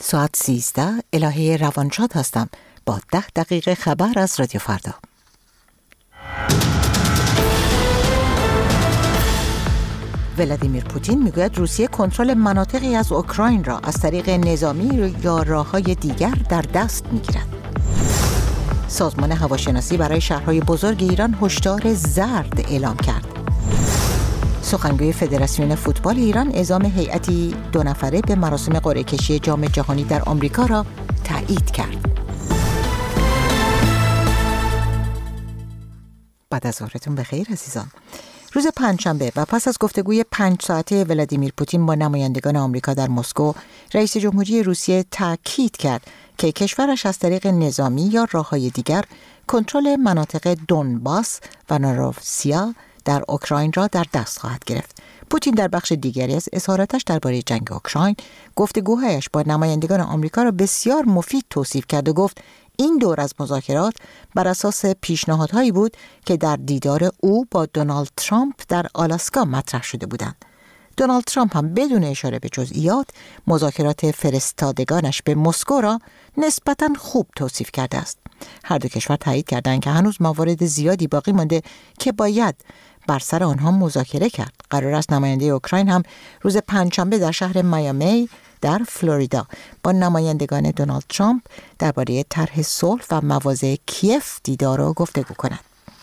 ساعت 13 الهه روانشاد هستم با 10 دقیقه خبر از رادیو فردا. ولادیمیر پوتین میگوید روسیه کنترل مناطقی از اوکراین را از طریق نظامی یا راه‌های دیگر در دست میگیرد. سازمان هواشناسی برای شهرهای بزرگ ایران هشدار زرد اعلام کرد. سخنگوی فدراسیون فوتبال ایران اعزام هیئتی 2 نفره به مراسم قرعه کشی جام جهانی در آمریکا را تایید کرد. بعد از ظهرتون بخیر عزیزان. روز پنجشنبه و پس از گفتگوی 5 ساعته ولادیمیر پوتین با نمایندگان آمریکا در مسکو، رئیس جمهوری روسیه تاکید کرد که کشورش از طریق نظامی یا راه‌های دیگر کنترل مناطق دونباس و نوروسیا در اوکراین را در دست خواهد گرفت. پوتین در بخش دیگری از اظهاراتش درباره جنگ اوکراین، گفتگوهایش با نمایندگان آمریکا را بسیار مفید توصیف کرد و گفت این دور از مذاکرات بر اساس پیشنهادهایی بود که در دیدار او با دونالد ترامپ در آلاسکا مطرح شده بودند. دونالد ترامپ هم بدون اشاره به جزئیات مذاکرات فرستادگانش به مسکو را نسبتاً خوب توصیف کرده است. هر دو کشور تایید کردند که هنوز موارد زیادی باقی مانده که باید بر سر آنها مذاکره کرد. قرار است نماینده اوکراین هم روز پنجشنبه در شهر میامی در فلوریدا با نمایندگان دونالد ترامپ درباره طرح صلح و مواضع کیف دیدار و گفتگو کند.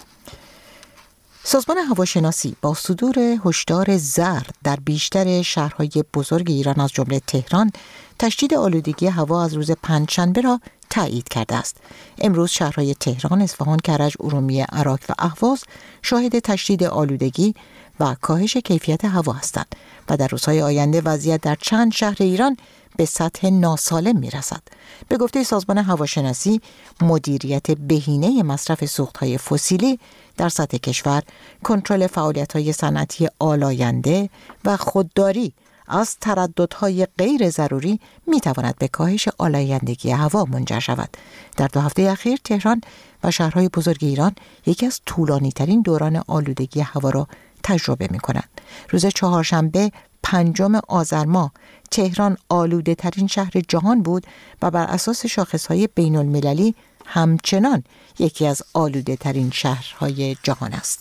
سازمان هواشناسی با صدور هشدار زرد در بیشتر شهرهای بزرگ ایران از جمله تهران، تشدید آلودگی هوا از روز پنجشنبه را تایید کرده است. امروز شهرهای تهران، اصفهان، کرج، ارومیه، عراق و اهواز شاهد تشدید آلودگی و کاهش کیفیت هوا هستند و در روزهای آینده وضعیت در چند شهر ایران به سطح ناسالم میرسد. به گفته سازمان هواشناسی، مدیریت بهینه مصرف سوختهای فسیلی در سطح کشور، کنترل فعالیت‌های صنعتی آلاینده و خودداری از ترددهای غیر ضروری میتواند به کاهش آلایندگی هوا منجر شود. در 2 هفته اخیر تهران و شهرهای بزرگ ایران یکی از طولانی‌ترین دوران آلودگی هوا را تجربه می‌کنند. روز چهارشنبه 5 آذر ماه تهران آلوده ترین شهر جهان بود و بر اساس شاخص‌های بین‌المللی همچنان یکی از آلوده ترین شهرهای جهان است.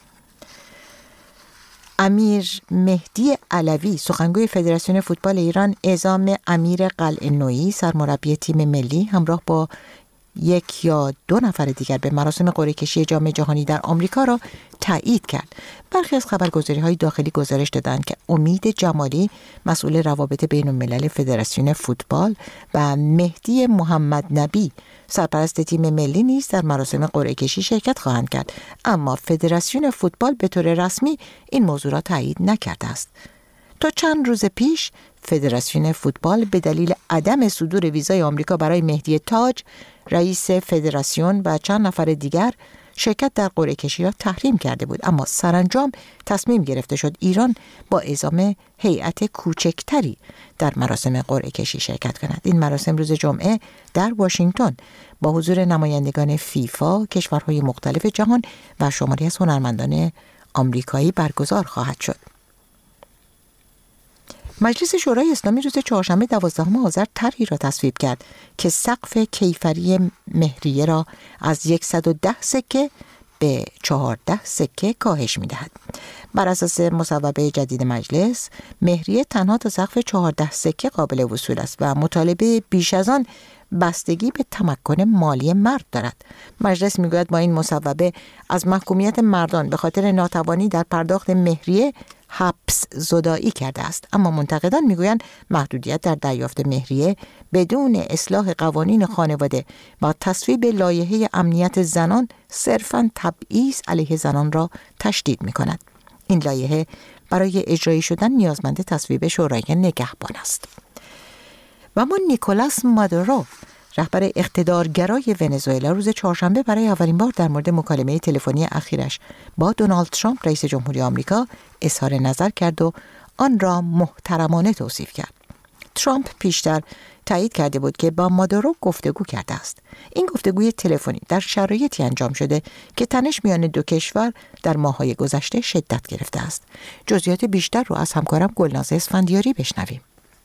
امیر مهدی علوی، سخنگوی فدراسیون فوتبال ایران، اعزام امیر قلعه‌نویی، سرمربی تیم ملی، همراه با 1 یا 2 نفر دیگر به مراسم قرعه کشی جام جهانی در آمریکا را تایید کرد. برخی از خبرگزاری‌های داخلی گزارش دادند که امید جمالی، مسئول روابط بین‌الملل فدراسیون فوتبال، و مهدی محمد نبی، سرپرست تیم ملی، نیز در مراسم قرعه کشی شرکت خواهند کرد، اما فدراسیون فوتبال به طور رسمی این موضوع را تایید نکرده است. تا چند روز پیش فدراسیون فوتبال به دلیل عدم صدور ویزای آمریکا برای مهدی تاج، رئیس فدراسیون، و چند نفر دیگر شرکت در قرعه کشی را تحریم کرده بود، اما سرانجام تصمیم گرفته شد ایران با اعزام هیئت کوچکتری در مراسم قرعه کشی شرکت کند. این مراسم روز جمعه در واشنگتن با حضور نمایندگان فیفا، کشورهای مختلف جهان و شماری از هنرمندان آمریکایی برگزار خواهد شد. مجلس شورای اسلامی روز چهارشنبه 12 آذر طرحی را تصویب کرد که سقف کیفری مهریه را از 110 سکه به 14 سکه کاهش می‌دهد. بر اساس مصوبه جدید مجلس، مهریه تنها تا سقف 14 سکه قابل وصول است و مطالبه بیش از آن بستگی به تمکن مالی مرد دارد. مجلس میگوید با این مصوبه از محکومیت مردان به خاطر ناتوانی در پرداخت مهریه حبس زدایی کرده است، اما منتقدان میگویند محدودیت در دریافت مهریه بدون اصلاح قوانین خانواده و تصویب لایحه امنیت زنان صرفاً تبعیض علیه زنان را تشدید می‌کند. این لایحه برای اجرایی شدن نیازمند تصویب شورای نگهبان است. و اما نیکولاس مادورو، رهبر اقتدارگرای ونزوئلا، روز چهارشنبه برای اولین بار در مورد مکالمه تلفنی اخیرش با دونالد ترامپ، رئیس جمهوری آمریکا، اظهار نظر کرد و آن را محترمانه توصیف کرد. ترامپ پیشتر تایید کرده بود که با مادورو گفتگو کرده است. این گفتگوی تلفنی در شرایطی انجام شده که تنش میان 2 کشور در ماه‌های گذشته شدت گرفته است. جزئیات بیشتر رو از همکارم گلناز اسفندیاری بشنویم.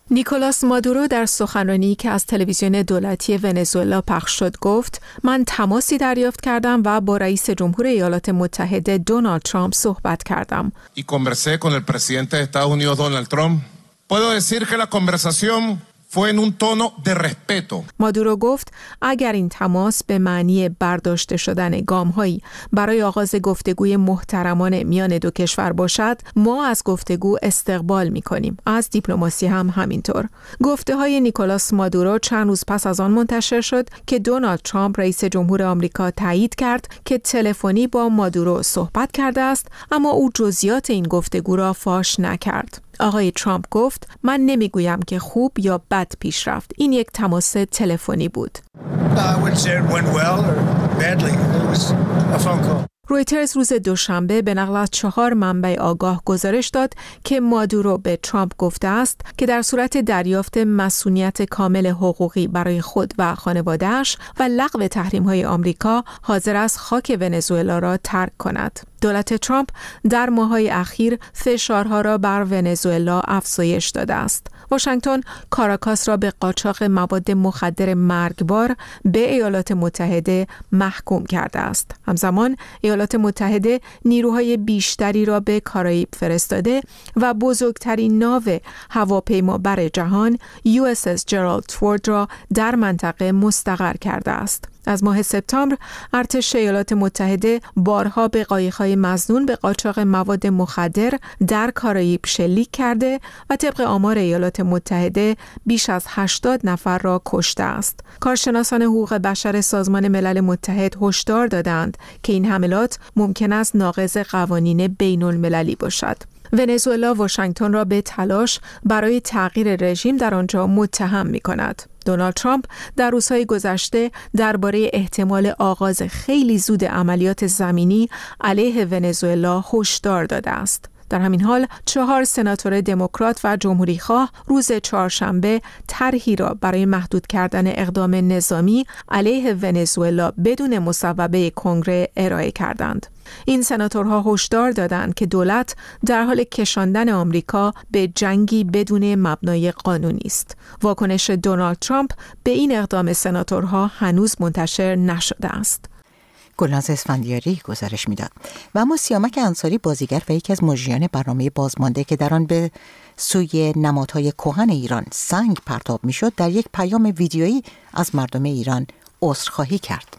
نیکولاس مادورو در سخنرانی که از تلویزیون دولتی ونزوئلا پخش شد گفت: من تماسی دریافت کردم و با رئیس جمهور ایالات متحده دونالد ترامپ صحبت کردم. Y conversé con el presidente de Estados Unidos Donald Trump. Puedo decir que la conversación fue en un tono de respeto. مادورو گفت اگر این تماس به معنی برداشته شدن گام‌هایی برای آغاز گفتگوی محترمانه میان دو کشور باشد، ما از گفتگو استقبال می‌کنیم. از دیپلماسی هم همینطور. گفته‌های نیکولاس مادورو چند روز پس از آن منتشر شد که دونالد ترامپ رئیس جمهور آمریکا تایید کرد که تلفنی با مادورو صحبت کرده است، اما او جزئیات این گفتگو را فاش نکرد. آقای ترامپ گفت: من نمیگویم که خوب یا بد پیش رفت. این یک تماس تلفنی بود. رویترز روز دوشنبه به نقل از 4 منبع آگاه گزارش داد که مادورو به ترامپ گفته است که در صورت دریافت مصونیت کامل حقوقی برای خود و خانواده‌اش و لغو تحریم‌های آمریکا حاضر است خاک ونزوئلا را ترک کند. دولت ترامپ در ماه‌های اخیر فشارها را بر ونزوئلا افزایش داده است. واشنگتن کاراکاس را به قاچاق مواد مخدر مرگبار به ایالات متحده محکوم کرده است. همزمان ایالات متحده نیروهای بیشتری را به کارائیب فرستاده و بزرگترین ناو هواپیمابر جهان USS جرالد فورد را در منطقه مستقر کرده است. از ماه سپتامبر ارتش ایالات متحده بارها به قایق‌های مظنون به قاچاق مواد مخدر در کارائیب شلیک کرده و طبق آمار ایالات متحده بیش از 80 نفر را کشته است. کارشناسان حقوق بشر سازمان ملل متحد هشدار دادند که این حملات ممکن است ناقض قوانین بین‌المللی باشد. ونزوئلا واشنگتن را به تلاش برای تغییر رژیم در آنجا متهم می‌کند. دونالد ترامپ در روزهای گذشته درباره احتمال آغاز خیلی زود عملیات زمینی علیه ونزوئلا هشدار داده است. در همین حال 4 سناتور دموکرات و جمهوری‌خواه روز چهارشنبه طرحی را برای محدود کردن اقدام نظامی علیه ونزوئلا بدون مصوبه کنگره ارائه کردند. این سناتورها هشدار دادند که دولت در حال کشاندن آمریکا به جنگی بدون مبنای قانونی است. واکنش دونالد ترامپ به این اقدام سناتورها هنوز منتشر نشده است. گلناز اسفندیاری گزارش میداد. و اما سیامک انصاری بازیگر و یکی از مجریان برنامه بازمانده که در آن به سوی نمادهای کهن ایران سنگ پرتاب میشد، در یک پیام ویدیویی از مردم ایران عذرخواهی کرد.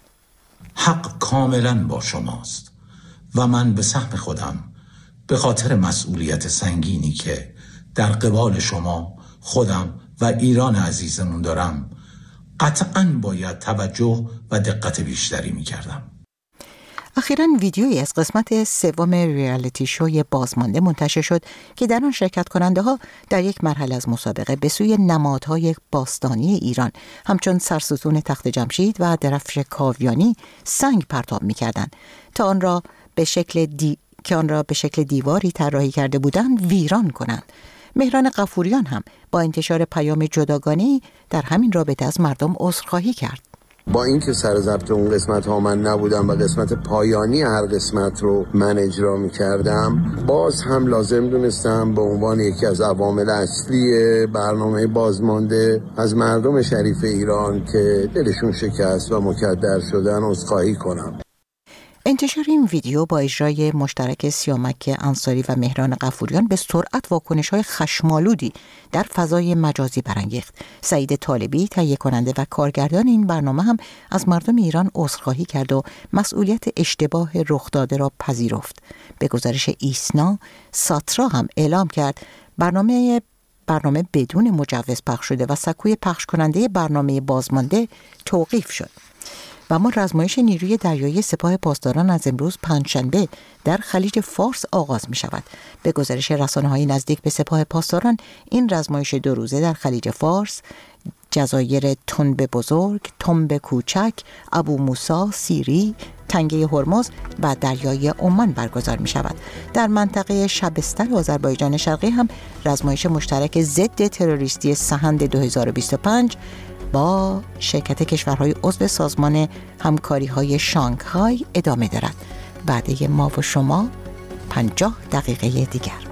حق کاملا با شماست و من به سهم خودم به خاطر مسئولیت سنگینی که در قبال شما، خودم و ایران عزیزمون دارم قطعاً باید توجه و دقت بیشتری می‌کردم. اخیراً ویدیویی از قسمت 3 ریالیتی شوی بازمانده منتشر شد که در آن شرکت کننده ها در یک مرحله از مسابقه به سوی نمادهای باستانی ایران همچون سرستون تخت جمشید و درفش کاویانی سنگ پرتاب می‌کردند تا آن را به شکل دیواری طراحی کرده بودند ویران کنند. مهران غفوریان هم با انتشار پیام جداگانه‌ای در همین رابطه از مردم عذرخواهی کرد. با اینکه سر ضبط اون قسمت ها من نبودم و قسمت پایانی هر قسمت رو من اجرا می کردم، باز هم لازم دونستم به عنوان یکی از عوامل اصلی برنامه بازمانده از مردم شریف ایران که دلشون شکست و مکدر شدن عذرخواهی کنم. انتشار این ویدیو با اجرای مشترک سیامک انصاری و مهران غفوریان به سرعت واکنش‌های خشمالودی در فضای مجازی برانگیخت. سعید طالبی تهیه کننده و کارگردان این برنامه هم از مردم ایران عذرخواهی کرد و مسئولیت اشتباه رخ داده را پذیرفت. به گزارش ایسنا، ساترا هم اعلام کرد برنامه بدون مجوز پخش شده و سکوی پخش کننده برنامه بازمانده توقیف شد. و اما رزمایش نیروی دریایی سپاه پاسداران از امروز پنجشنبه در خلیج فارس آغاز می شود. به گزارش رسانه‌های نزدیک به سپاه پاسداران، این رزمایش 2 روزه در خلیج فارس، جزایر تنب بزرگ، تنب کوچک، ابو موسی، سیری، تنگه هرمز و دریای عمان برگزار می شود. در منطقه شبستر آذربایجان شرقی هم رزمایش مشترک ضد تروریستی سهند 2025 با شرکت کشورهای عضو سازمان همکاری‌های شانگهای ادامه دارد. بعد ما و شما 50 دقیقه دیگر.